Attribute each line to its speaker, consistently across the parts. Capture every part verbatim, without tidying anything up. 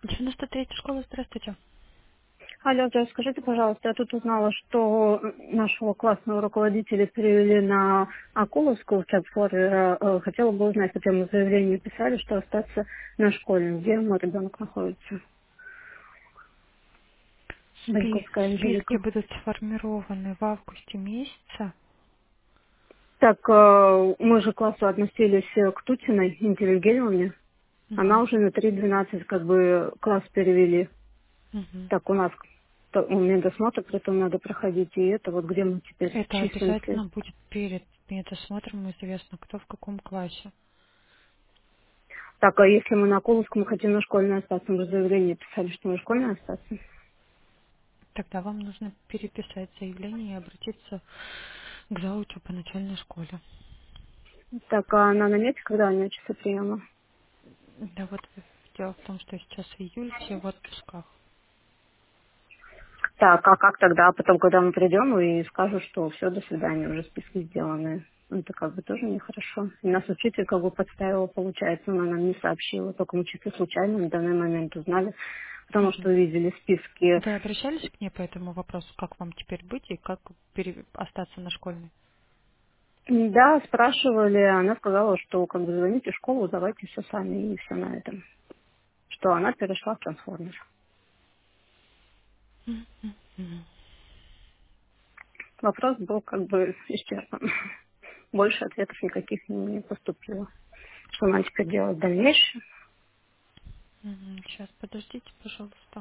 Speaker 1: девяносто третья школа, здравствуйте.
Speaker 2: Алло, да, скажите, пожалуйста, я тут узнала, что нашего классного руководителя перевели на Акуловскую в Чапфоре. Э, э, Хотела бы узнать, хотя мы заявление писали, что остаться на школе. Где мой ребенок находится?
Speaker 1: Спи-
Speaker 2: Баньковская
Speaker 1: списки
Speaker 2: Анжелика.
Speaker 1: будут сформированы в августе месяца.
Speaker 2: Так, э, мы же к классу относились э, к Тутиной, Интеллигентовне. Она
Speaker 1: Мгм,
Speaker 2: уже на три двенадцать как бы класс перевели.
Speaker 1: мгм.
Speaker 2: Так, у нас то- у медосмотр, потом надо проходить, и это вот где мы теперь
Speaker 1: Это
Speaker 2: числимся.
Speaker 1: обязательно будет перед медосмотром известно, кто в каком классе.
Speaker 2: Так, а если мы на Коловском хотим на школьной остаться, мы же заявление писали, что мы школьной остаться.
Speaker 1: Тогда вам нужно переписать заявление и обратиться к заучу по начальной школе.
Speaker 2: Так, а она на месте, когда у нее часы приема?
Speaker 1: Да вот дело в том, что сейчас июль, все в отпусках.
Speaker 2: Так, а как тогда? А потом, когда мы придем и скажут, что все, до свидания, уже списки сделаны. Ну, это как бы тоже нехорошо. И нас учитель как бы подставила, получается, она нам не сообщила. Только мы чисто случайно на данный момент узнали, потому что
Speaker 1: Мгм.
Speaker 2: увидели списки.
Speaker 1: Вы обращались к ней по этому вопросу, как вам теперь быть и как пере- остаться на школьной?
Speaker 2: Да, спрашивали, она сказала, что как бы звоните в школу, давайте все сами, и все на этом. Что она перешла в трансформер.
Speaker 1: Мгм.
Speaker 2: Вопрос был как бы исчерпан. Больше ответов никаких не поступило. Что нам теперь делать в дальнейшем?
Speaker 1: Мгм. Сейчас, подождите, пожалуйста.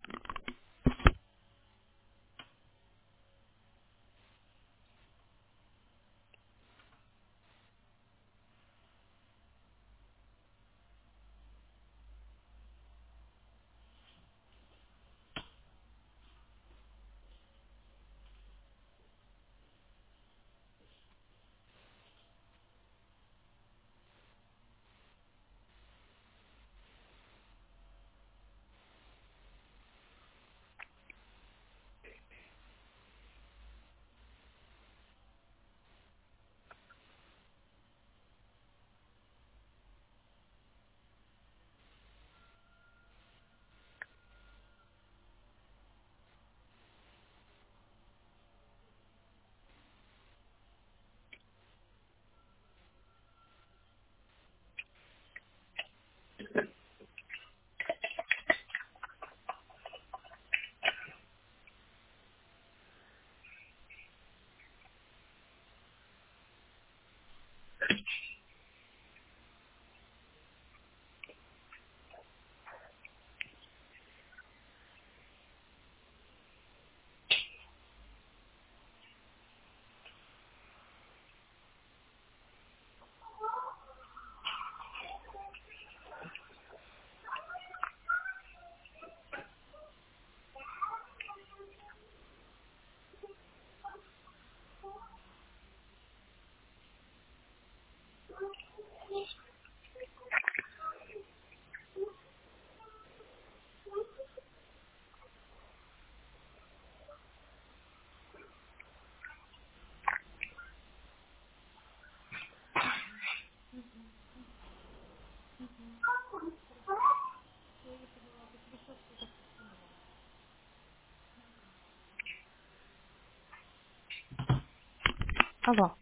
Speaker 1: Алло.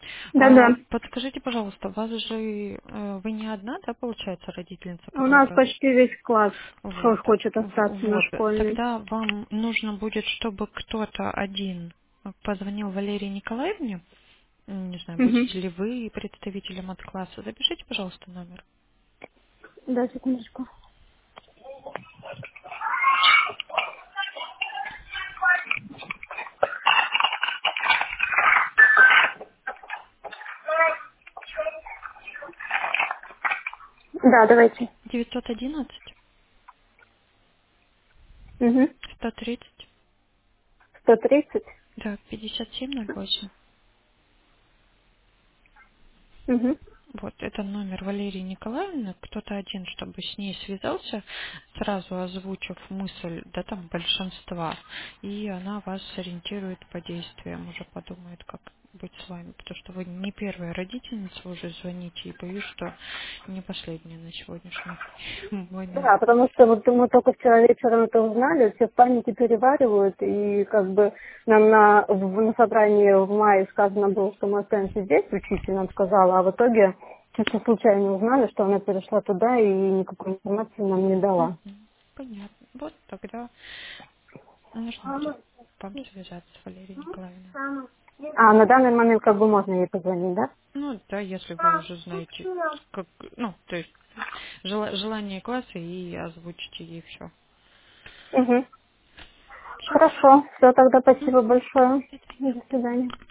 Speaker 1: А,
Speaker 2: Да-да.
Speaker 1: подскажите, пожалуйста, вас же э, вы не одна, да, получается, родительница,
Speaker 2: У нас
Speaker 1: которая
Speaker 2: почти весь класс хо-
Speaker 1: вот,
Speaker 2: хочет остаться
Speaker 1: в-
Speaker 2: на
Speaker 1: вот.
Speaker 2: школьной.
Speaker 1: Тогда вам нужно будет, чтобы кто-то один позвонил Валерии Николаевне. М, Не знаю,
Speaker 2: Мгм.
Speaker 1: будете ли вы представителем от класса. Запишите, пожалуйста, номер.
Speaker 2: Да, секундочку. Да, давайте.
Speaker 1: девятьсот одиннадцать
Speaker 2: Угу.
Speaker 1: сто тридцать
Speaker 2: сто тридцать.
Speaker 1: да, пятьдесят семь ноль восемь.
Speaker 2: Угу.
Speaker 1: Вот, это номер Валерии Николаевны. Кто-то один, чтобы с ней связался, сразу озвучив мысль, да, там, большинства, и она вас сориентирует по действиям, уже подумает, как быть с вами, потому что вы не первая родительница уже звоните, и боюсь, что не последняя на сегодняшний момент.
Speaker 2: Да, потому что вот мы только вчера вечером это узнали, все в панике переваривают, и как бы нам на, в- на собрании в мае сказано было, что мы останемся здесь, учитель нам сказала, а в итоге чисто случайно узнали, что она перешла туда и никакой информации нам не дала.
Speaker 1: Мгм. Понятно. Вот тогда нужно будет вам связаться с Валерией Николаевной.
Speaker 2: А на данный момент как бы можно ей позвонить, да?
Speaker 1: Ну, да, если вы уже знаете, как, ну, то есть жела- желание класса и озвучите ей все.
Speaker 2: Угу.
Speaker 1: Все.
Speaker 2: Хорошо, все, тогда спасибо большое. До свидания.